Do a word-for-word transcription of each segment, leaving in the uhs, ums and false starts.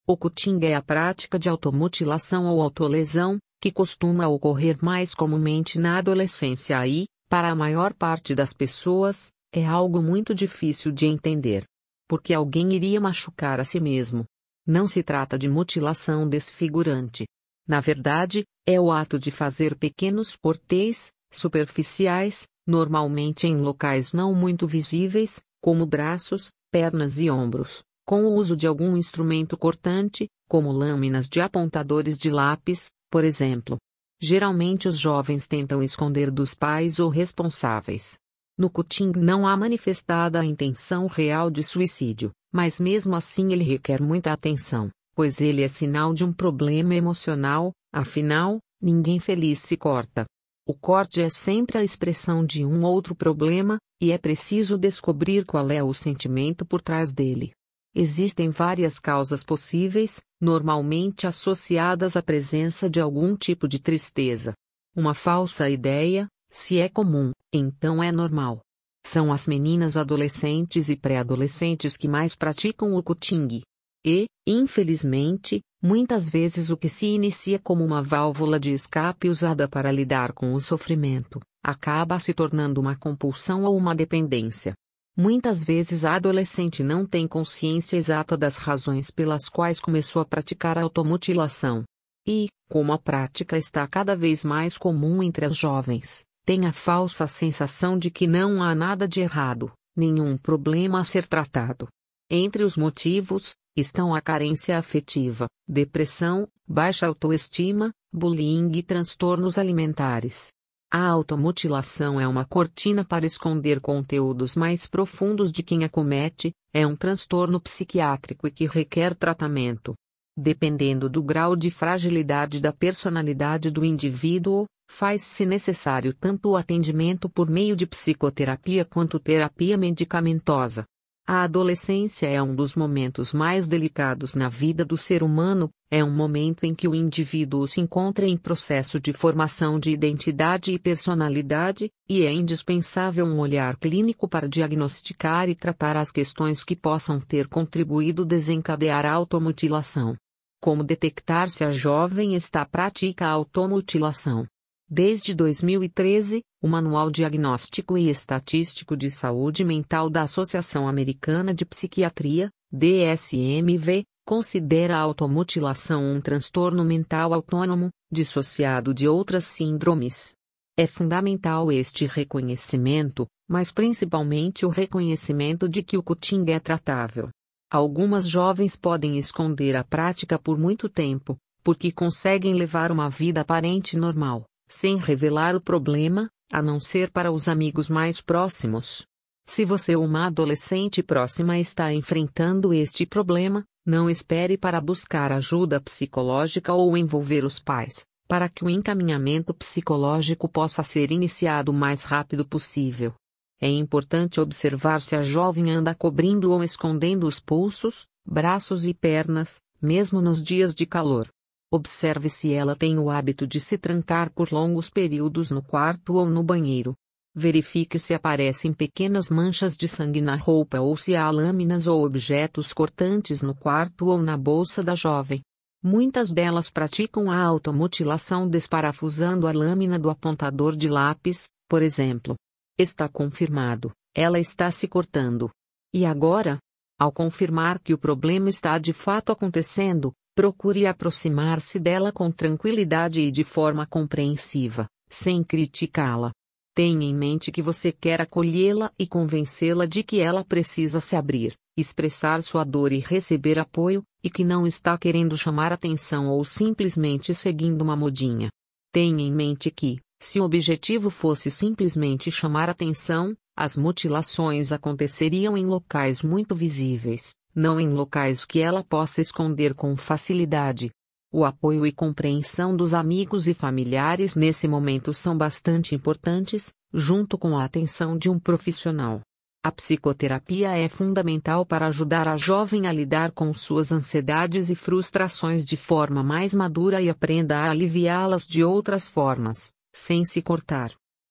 O cutting é a prática de automutilação ou autolesão, que costuma ocorrer mais comumente na adolescência e, para a maior parte das pessoas, é algo muito difícil de entender. Porque alguém iria machucar a si mesmo? Não se trata de mutilação desfigurante. Na verdade, é o ato de fazer pequenos cortes, superficiais, normalmente em locais não muito visíveis, como braços, pernas e ombros, com o uso de algum instrumento cortante, como lâminas de apontadores de lápis, por exemplo. Geralmente os jovens tentam esconder dos pais ou responsáveis. No cutting não há manifestada a intenção real de suicídio, mas mesmo assim ele requer muita atenção, pois ele é sinal de um problema emocional, afinal, ninguém feliz se corta. O corte é sempre a expressão de um outro problema, e é preciso descobrir qual é o sentimento por trás dele. Existem várias causas possíveis, normalmente associadas à presença de algum tipo de tristeza. Uma falsa ideia, se é comum, então é normal. São as meninas adolescentes e pré-adolescentes que mais praticam o cutting. E, infelizmente, muitas vezes o que se inicia como uma válvula de escape usada para lidar com o sofrimento, acaba se tornando uma compulsão ou uma dependência. Muitas vezes a adolescente não tem consciência exata das razões pelas quais começou a praticar a automutilação. E, como a prática está cada vez mais comum entre as jovens, tem a falsa sensação de que não há nada de errado, nenhum problema a ser tratado. Entre os motivos, estão a carência afetiva, depressão, baixa autoestima, bullying e transtornos alimentares. A automutilação é uma cortina para esconder conteúdos mais profundos de quem a comete, é um transtorno psiquiátrico e que requer tratamento. Dependendo do grau de fragilidade da personalidade do indivíduo, faz-se necessário tanto o atendimento por meio de psicoterapia quanto terapia medicamentosa. A adolescência é um dos momentos mais delicados na vida do ser humano, é um momento em que o indivíduo se encontra em processo de formação de identidade e personalidade, e é indispensável um olhar clínico para diagnosticar e tratar as questões que possam ter contribuído desencadear a automutilação. Como detectar se a jovem está pratica a automutilação? Desde dois mil e treze, o Manual Diagnóstico e Estatístico de Saúde Mental da Associação Americana de Psiquiatria, D S M V, considera a automutilação um transtorno mental autônomo, dissociado de outras síndromes. É fundamental este reconhecimento, mas principalmente o reconhecimento de que o cutting é tratável. Algumas jovens podem esconder a prática por muito tempo, porque conseguem levar uma vida aparente normal, sem revelar o problema, a não ser para os amigos mais próximos. Se você ou uma adolescente próxima está enfrentando este problema, não espere para buscar ajuda psicológica ou envolver os pais, para que o encaminhamento psicológico possa ser iniciado o mais rápido possível. É importante observar se a jovem anda cobrindo ou escondendo os pulsos, braços e pernas, mesmo nos dias de calor. Observe se ela tem o hábito de se trancar por longos períodos no quarto ou no banheiro. Verifique se aparecem pequenas manchas de sangue na roupa ou se há lâminas ou objetos cortantes no quarto ou na bolsa da jovem. Muitas delas praticam a automutilação desparafusando a lâmina do apontador de lápis, por exemplo. Está confirmado, ela está se cortando. E agora? Ao confirmar que o problema está de fato acontecendo, procure aproximar-se dela com tranquilidade e de forma compreensiva, sem criticá-la. Tenha em mente que você quer acolhê-la e convencê-la de que ela precisa se abrir, expressar sua dor e receber apoio, e que não está querendo chamar atenção ou simplesmente seguindo uma modinha. Tenha em mente que, se o objetivo fosse simplesmente chamar atenção, as mutilações aconteceriam em locais muito visíveis, não em locais que ela possa esconder com facilidade. O apoio e compreensão dos amigos e familiares nesse momento são bastante importantes, junto com a atenção de um profissional. A psicoterapia é fundamental para ajudar a jovem a lidar com suas ansiedades e frustrações de forma mais madura e aprenda a aliviá-las de outras formas, sem se cortar.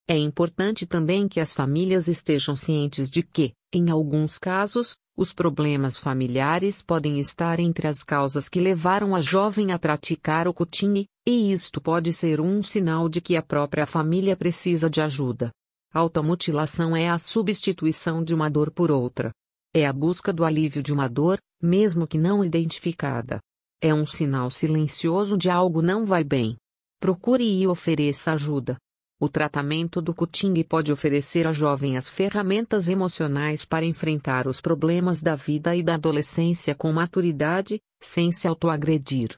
É importante também que as famílias estejam cientes de que, em alguns casos, os problemas familiares podem estar entre as causas que levaram a jovem a praticar o cutting, e isto pode ser um sinal de que a própria família precisa de ajuda. Automutilação é a substituição de uma dor por outra. É a busca do alívio de uma dor, mesmo que não identificada. É um sinal silencioso de algo não vai bem. Procure e ofereça ajuda. O tratamento do cutting pode oferecer à jovem as ferramentas emocionais para enfrentar os problemas da vida e da adolescência com maturidade, sem se autoagredir.